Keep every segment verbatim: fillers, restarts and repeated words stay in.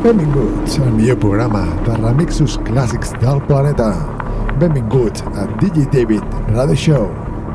Benvinguts al millor programa de remixos clàssics del planeta. Benvinguts a D J David Radio Show.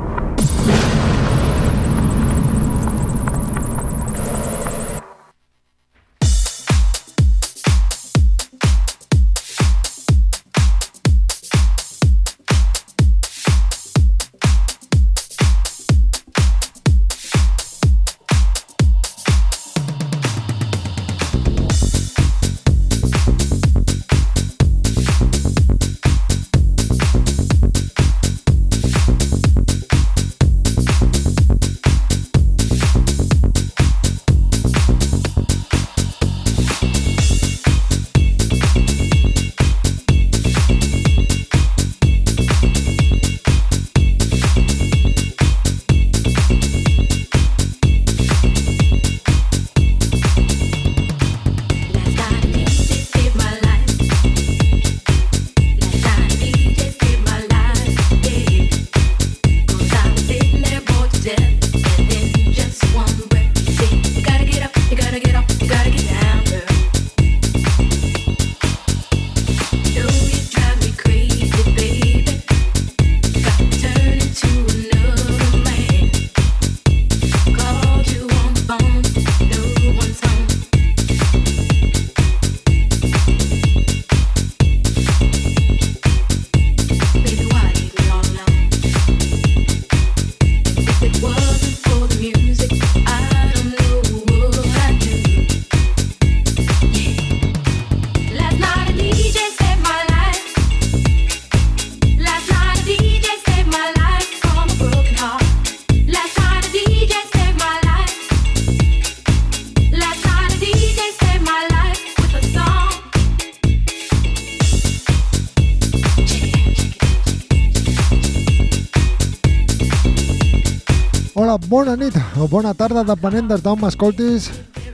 Bona nit o bona tarda, depenent des d'on m'escoltis.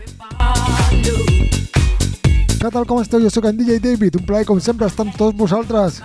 Què tal, com esteu? Jo soc en D J David, un plaer com sempre estar amb tots vosaltres.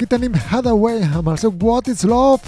Aquí tenim Hathaway amb el seu What is Love.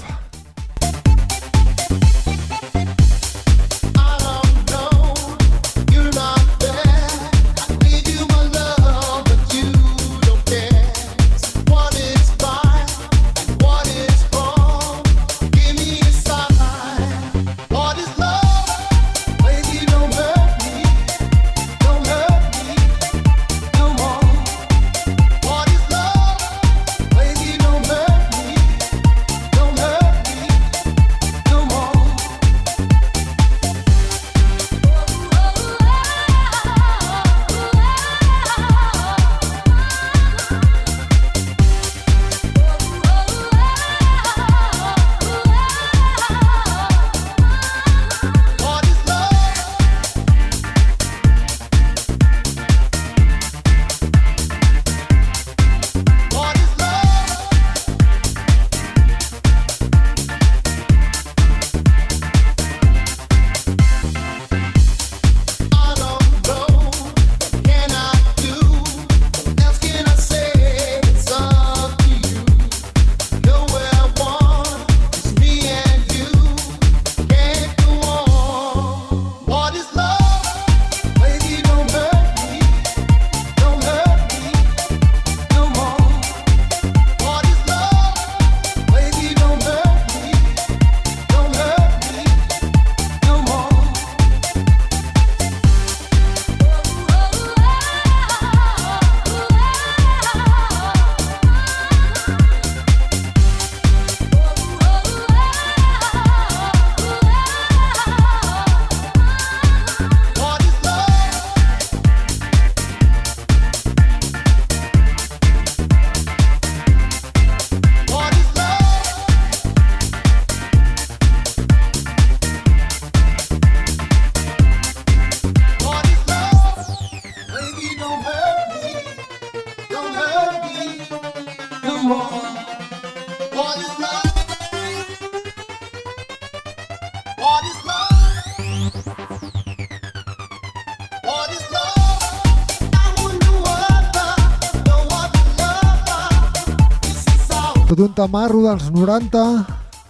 Tot un tamarro dels noranta,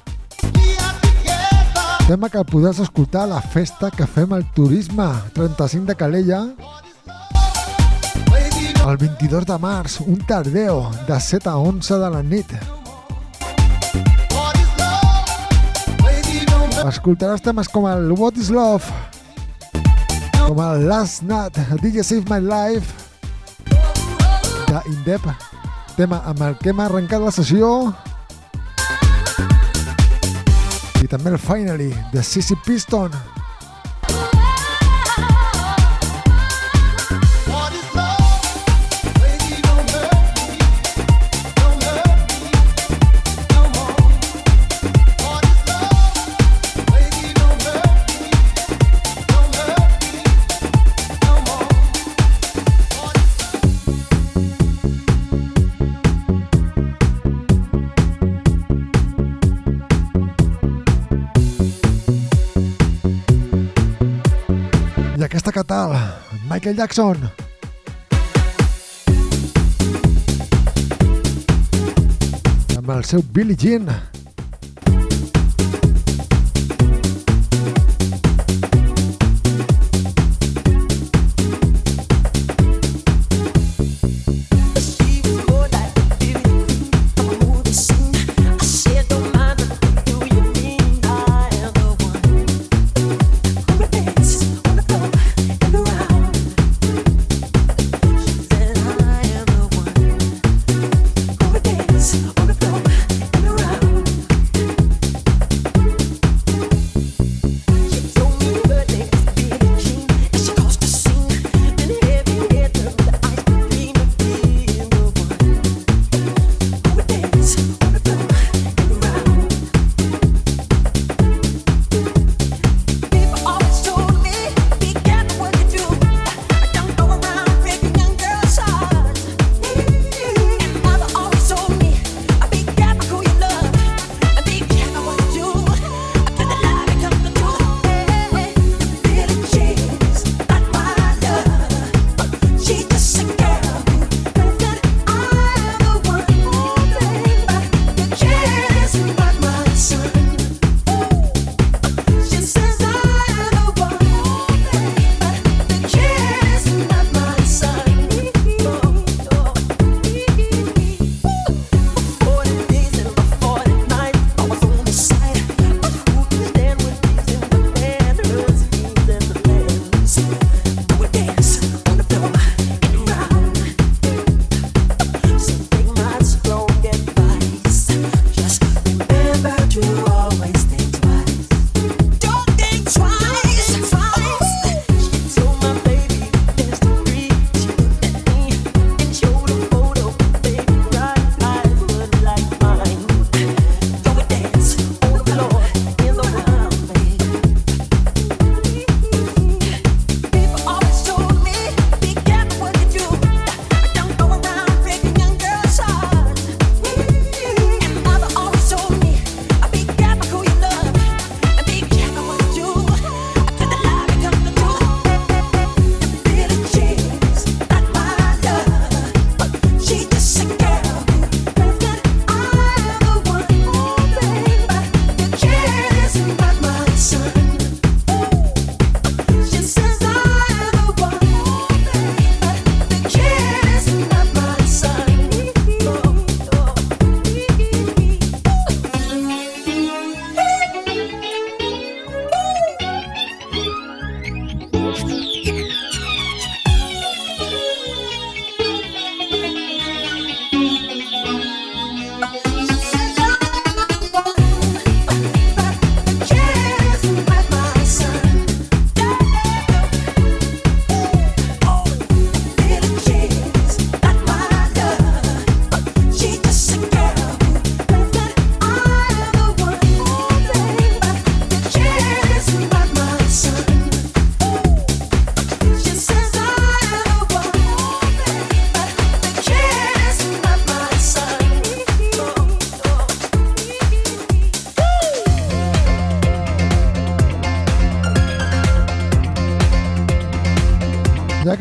tema que el podràs escoltar a la festa que fem al Turisme trenta-cinc de Calella el vint-i-dos de març, un tardeo de set a onze de la nit. Escoltaràs temes com el What is Love, com el Last Night, D J Save My Life de Indep, tema amb el que hem arrencat la sessió, i també el Finally de Sissy Piston. Aquesta que tal? Michael Jackson. Amb el seu Billie Jean. Around.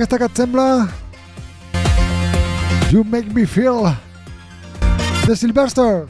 aquesta que et sembla? You Make Me Feel de Sylvester.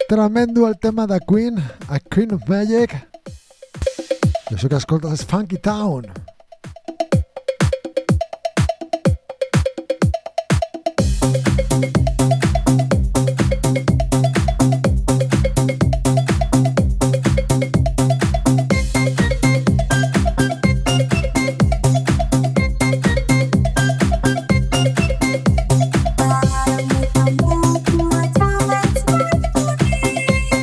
Tremendo el tema de Queen, a Queen of Magic. I això que escoltes és Funky Town.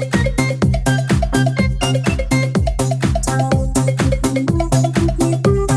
Thank you.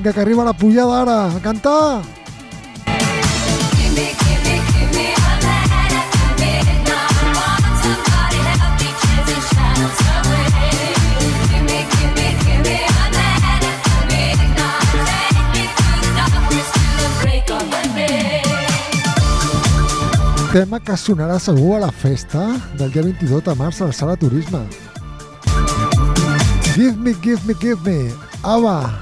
Vinga, que arriba la pujada ara, a cantar! Tema que sonarà segur a la festa del dia vint-i-dos de març al Sala Turisme. Give me, give me, give me. Ava.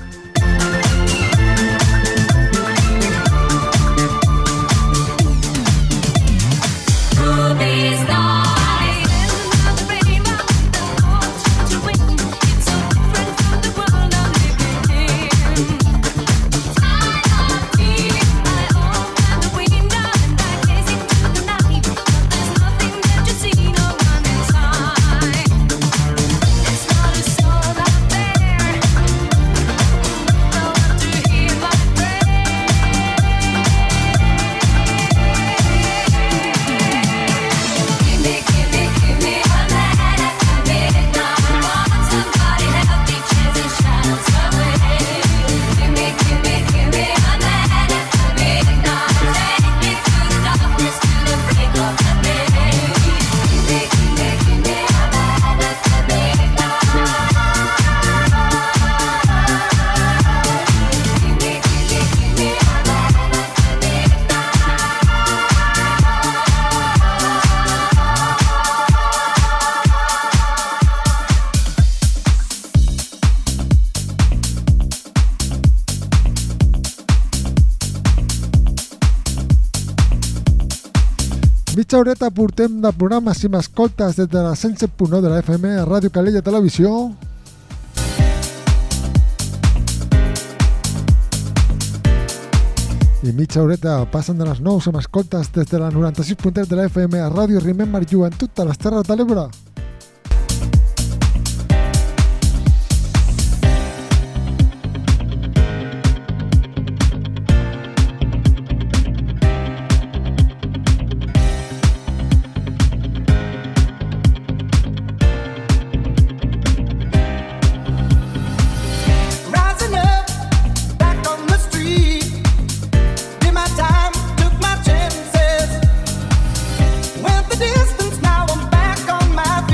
Mitja horeta portem de programa si m'escoltes des de la cent set punt nou de la F M a Ràdio Calella Televisió. I mitja horeta passen de les nou si m'escoltes des de la noranta-sis punt tres de la F M a Ràdio Remember You en totes les Terres de l'Ebre. Distance, now I'm back on my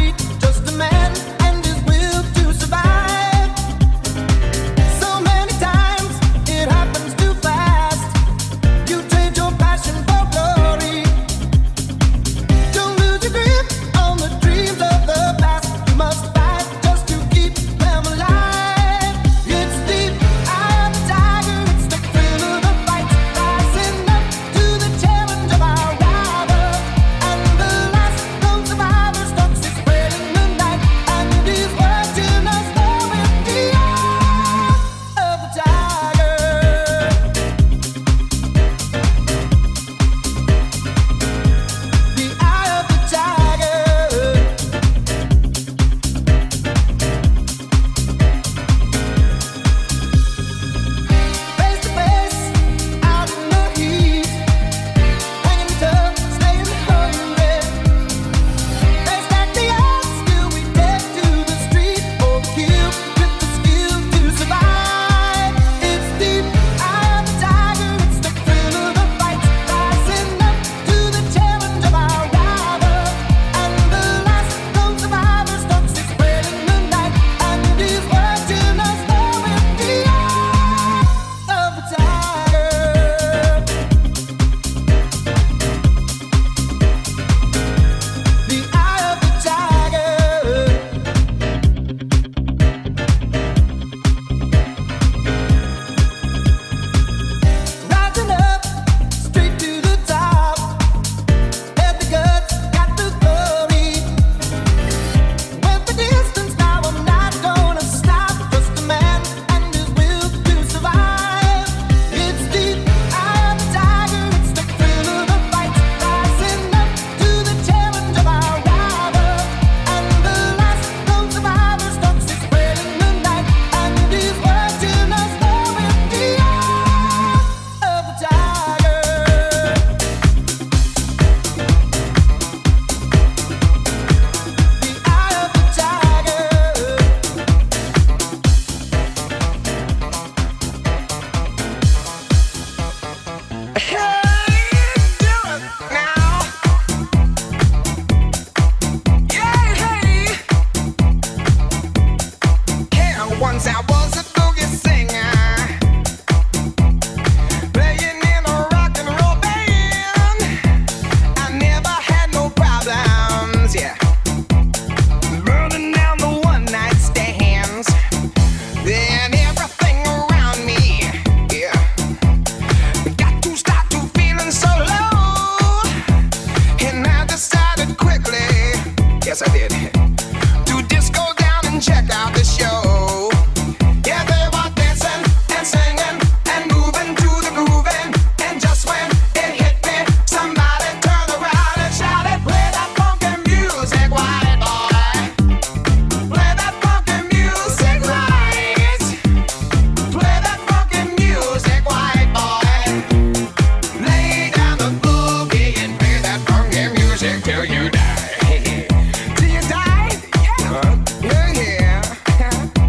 Till you die. Yeah. Yeah, yeah.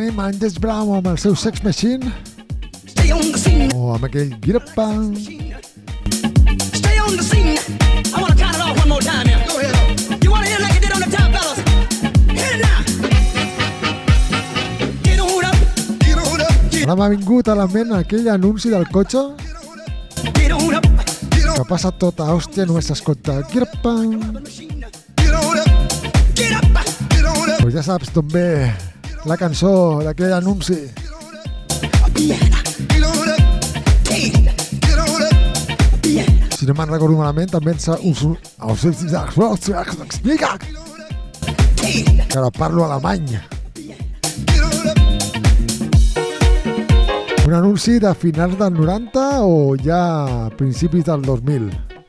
tenim Angus Brown amb el seu Sex Machine o amb aquell Get Up Bang. Stay on the scene. I want to count it off one more time here. Go ahead. You want to hear like it did on the top, fellas? Hit it now. Get on up. Get on up. Ara m'ha vingut a la ment aquell anunci del cotxe Get on up. que passa tota hòstia, només s'escolta Get Up Bang. Get on up. Get up. Get on up. Pues ja saps d'on ve la cançó d'aquell anunci. Piano. Get on up. Hey. Get on up. Piano. Si no me'n recordo malament, també ens us, us, us, explica que ara parlo alemany. Un anunci de finals del noranta o ja principis del dos mil.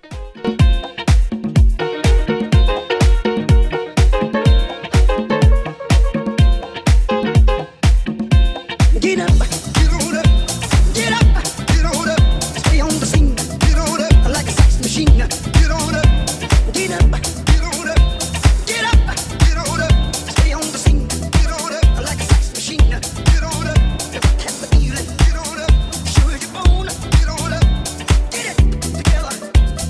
Get up. Get on up. Get up. Get on up. Stay on the scene. Get on up. Like a sex machine. Get on up. Get up. Get on up. Get up. Get on up. Stay on the scene. Get on up. Like a sex machine. Get on up. Catch the feeling. Get on up. Show your bone. Get on up. Get it together.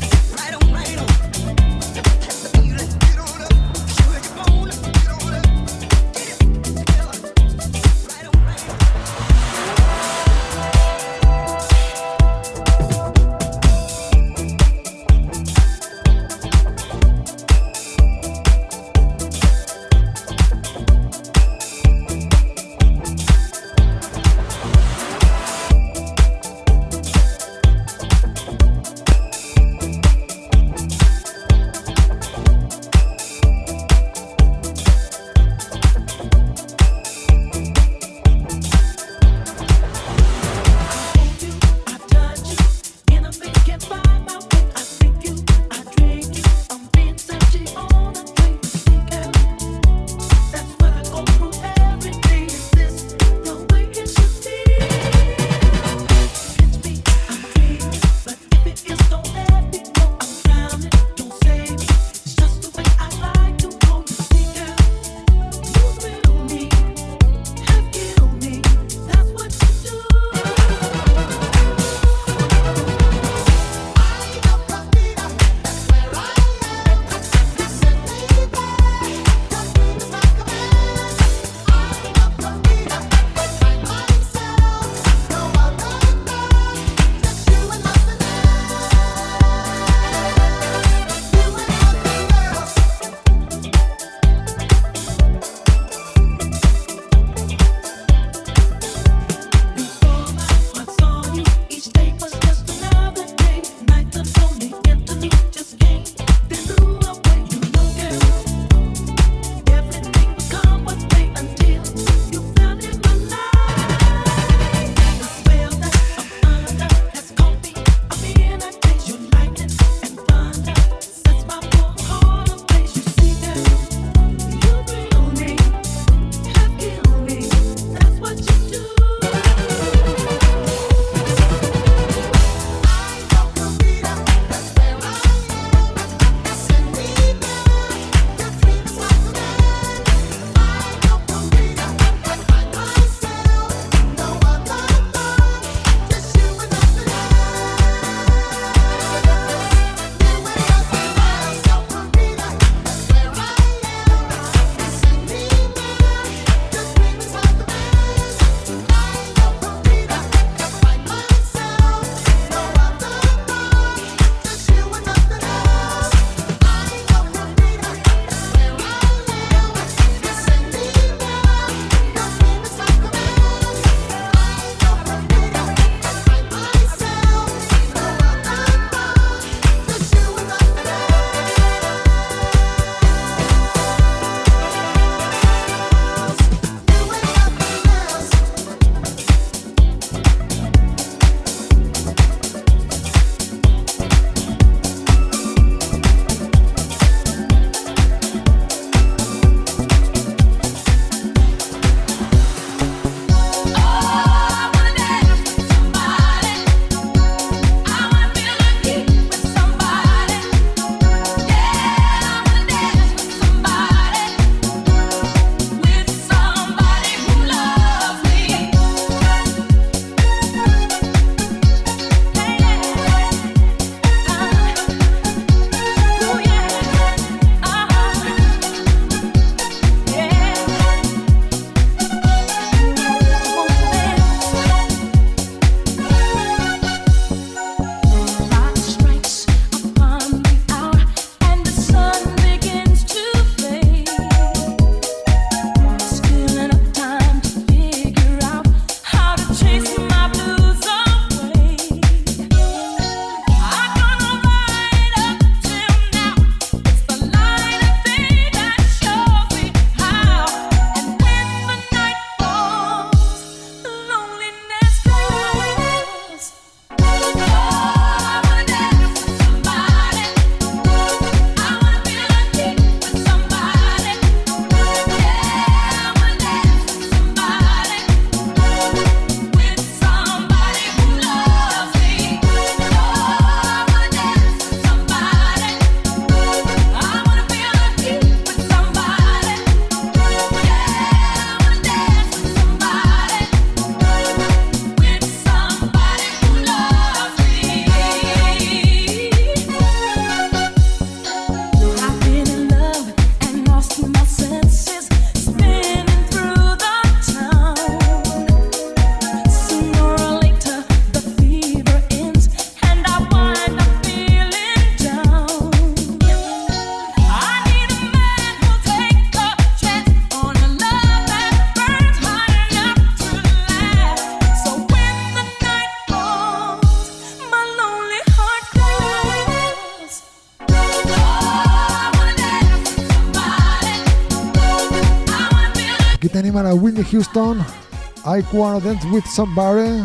Aquí te anima la Whitney Houston, I Wanna Dance With Somebody.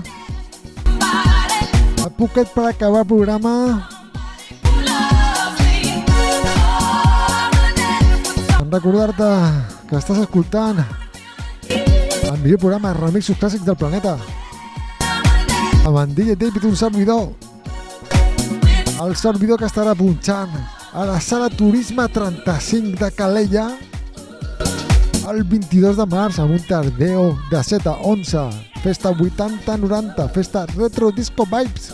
A Phuket para acabar el programa. En recordar-te que estàs escoltant el millor programa de remixos clàssics del planeta amb en D J David, un servidor, el servidor que estarà punxant a la sala Turisme trenta-cinc de Calella el vint-i-dos de març amb un tardeo de set a onze, festa vuitanta noranta, festa retro disco vibes.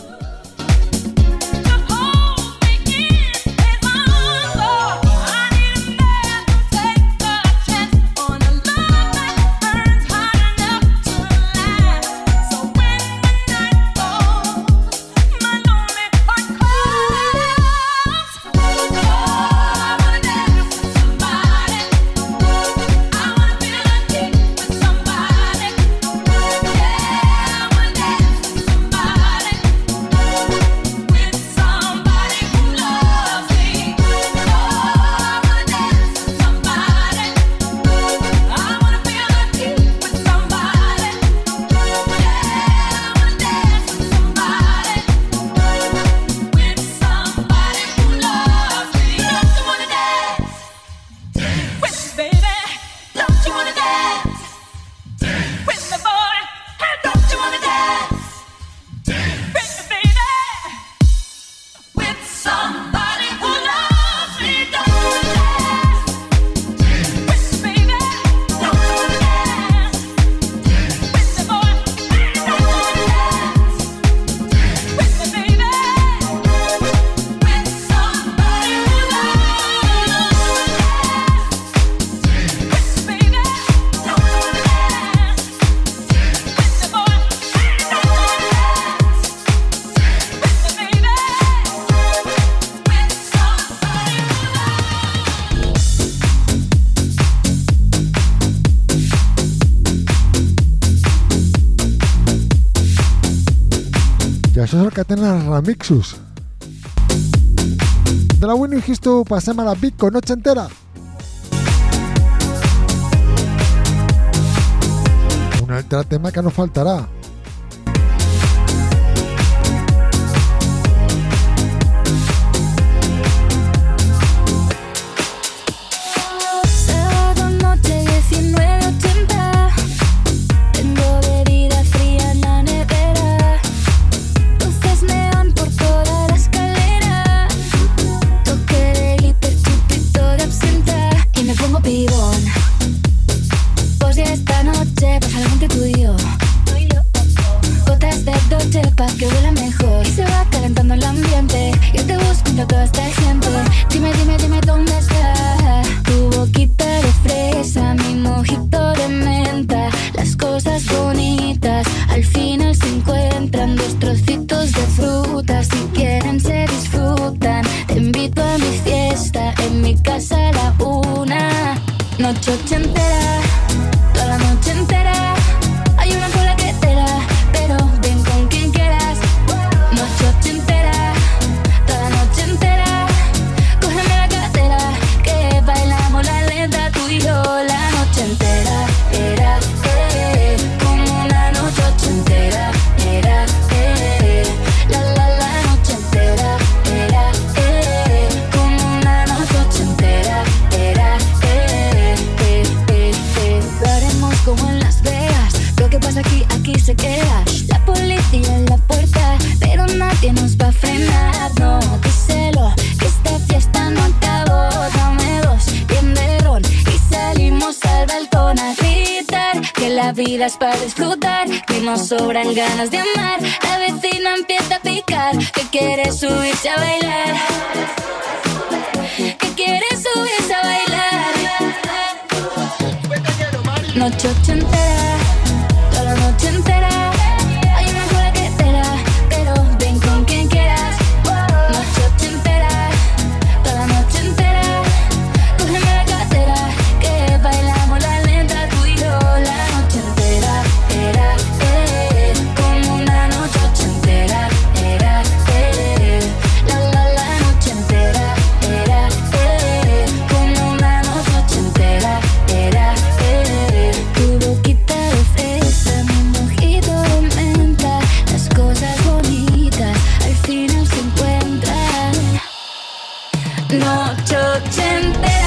Això és el que tenen els remixos. De la Whitney Houston passem a la Vico, Noche Entera. Un altre tema que no faltarà. Noche ochentera, toda la noche entera. Hay una cola que te da, pero ven con quien quieras. Noche ochentera, toda la noche entera. Cógeme la cartera, que bailamos la lenta tú y yo. La noche entera era, eh, como una noche ochentera. Era, eh, la la la noche entera. Era, eh, como una noche ochentera. Era, como en Las Vegas, lo que pasa aquí, aquí se queda. La policía en la puerta, pero nadie nos va a frenar. No, díselo, que esta fiesta no acabó. Dame dos, bien de ron y salimos al balcón a gritar que la vida es para disfrutar, que nos sobran ganas de amar. La vecina empieza a picar, que quiere subirse a bailar, que quiere subirse a bailar. Noche ochentera, toda la noche entera. Hay una cola que te da, pero ven con quien quieras. Noche ochentera, toda la noche entera. Cógeme la cartera, que bailamos la lenta tú y yo. La noche entera era, eh, como una noche ochentera. Era, eh, la la la noche entera. Era, noche entera.